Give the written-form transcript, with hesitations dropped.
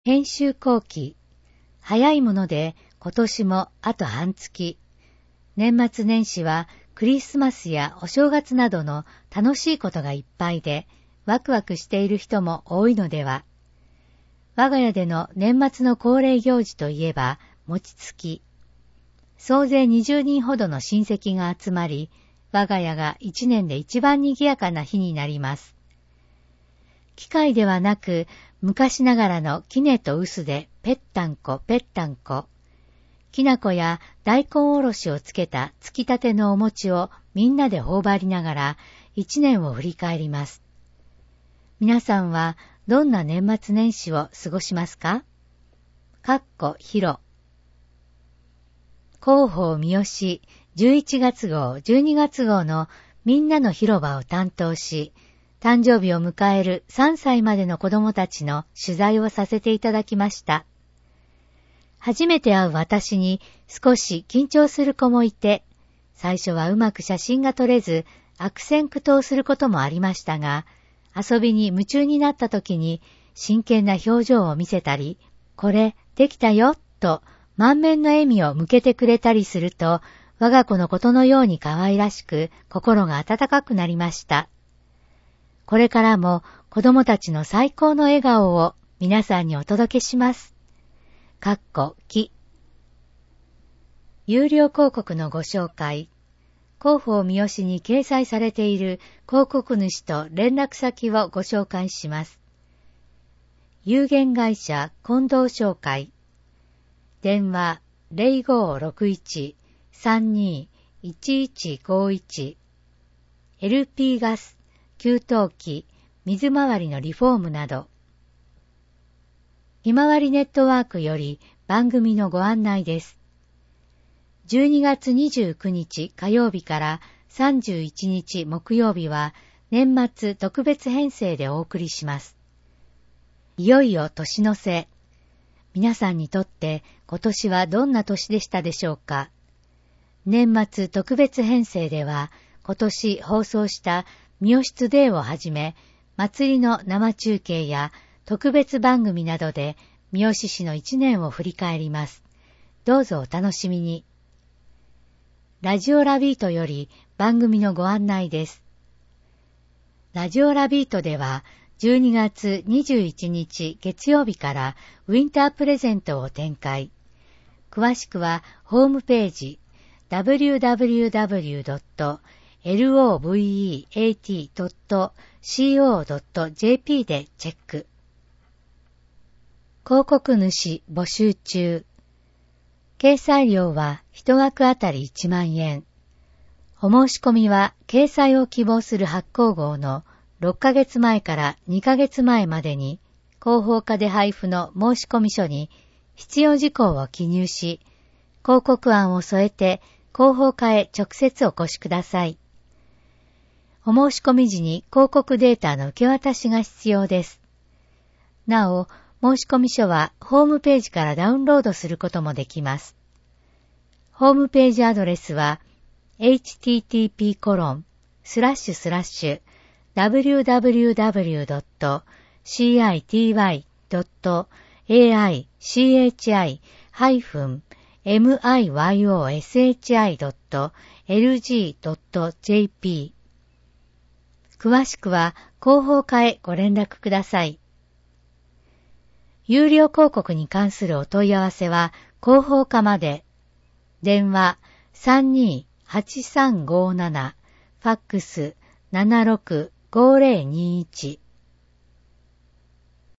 編集後期。早いもので今年もあと半月。年末年始はクリスマスやお正月などの楽しいことがいっぱいで、ワクワクしている人も多いのでは。我が家での年末の恒例行事といえば、餅つき。総勢20人ほどの親戚が集まり、我が家が一年で一番賑やかな日になります。機械ではなく、昔ながらの杵と臼でぺったんこぺったんこ。きな粉や大根おろしをつけたつきたてのお餅をみんなで頬張りながら一年を振り返ります。皆さんはどんな年末年始を過ごしますか？ひろ。広報三好11月号、12月号のみんなの広場を担当し、誕生日を迎える3歳までの子供たちの取材をさせていただきました。初めて会う私に少し緊張する子もいて、最初はうまく写真が撮れず悪戦苦闘することもありましたが、遊びに夢中になった時に真剣な表情を見せたり、これできたよと満面の笑みを向けてくれたりすると、我が子のことのように可愛らしく心が温かくなりました。これからも子供たちの最高の笑顔を皆さんにお届けします。有料広告のご紹介。広報三好に掲載されている広告主と連絡先をご紹介します。有限会社近藤商会。電話 0561-32-1151。LP ガス、給湯器、水回りのリフォームなど。ひまわりネットワークより番組のご案内です。12月29日火曜日から31日木曜日は年末特別編成でお送りします。いよいよ年の瀬。皆さんにとって今年はどんな年でしたでしょうか？年末特別編成では今年放送した三好トゥデイをはじめ、祭りの生中継や特別番組などで三好市の一年を振り返ります。どうぞお楽しみに。ラジオラビートより番組のご案内です。ラジオラビートでは12月21日月曜日からウィンタープレゼントを展開。詳しくはホームページ www.loveat.co.jp でチェック。広告主募集中。掲載料は1枠あたり1万円。お申し込みは掲載を希望する発行号の6ヶ月前から2ヶ月前までに広報課で配布の申し込み書に必要事項を記入し、広告案を添えて広報課へ直接お越しください。お申し込み時に広告データの受け渡しが必要です。なお、申し込み書はホームページからダウンロードすることもできます。ホームページアドレスは http://www.city.aiyoshi.lg.jp 詳しくは広報課へご連絡ください。有料広告に関するお問い合わせは広報課まで。電話 32-8357 ファックス 765021